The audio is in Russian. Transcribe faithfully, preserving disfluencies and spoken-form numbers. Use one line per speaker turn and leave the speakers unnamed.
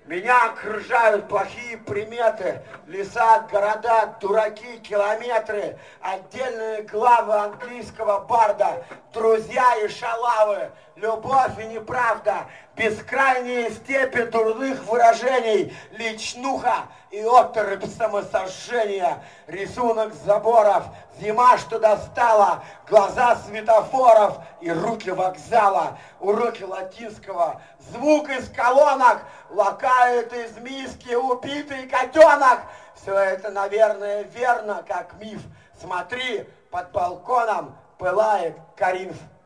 Меня окружают плохие приметы, леса, города, дураки, километры, отдельные главы английского барда, друзья и шалавы, любовь и неправда, бескрайние степи дурных выражений, личнуха и оторопь самосожжения, рисунок заборов, зима, что достала, глаза светофоров и руки вокзала, уроки латинского, звук из колонок, лакает из миски убитый котенок. Все это, наверное, верно, как миф. Смотри, под балконом пылает Коринф.